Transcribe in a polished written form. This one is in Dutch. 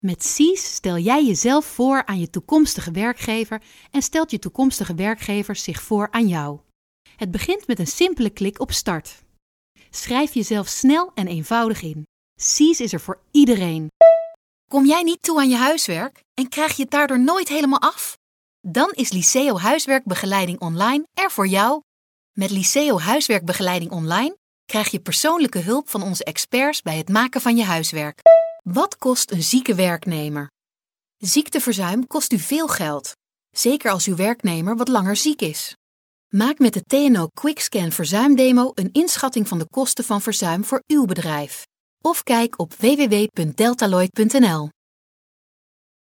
Met Seez stel jij jezelf voor aan je toekomstige werkgever en stelt je toekomstige werkgever zich voor aan jou. Het begint met een simpele klik op start. Schrijf jezelf snel en eenvoudig in. Seez is er voor iedereen. Kom jij niet toe aan je huiswerk en krijg je het daardoor nooit helemaal af? Dan is Liceo Huiswerkbegeleiding Online er voor jou. Met Liceo Huiswerkbegeleiding Online krijg je persoonlijke hulp van onze experts bij het maken van je huiswerk. Wat kost een zieke werknemer? Ziekteverzuim kost u veel geld, zeker als uw werknemer wat langer ziek is. Maak met de TNO QuickScan Verzuimdemo een inschatting van de kosten van verzuim voor uw bedrijf. Of kijk op www.deltaloid.nl.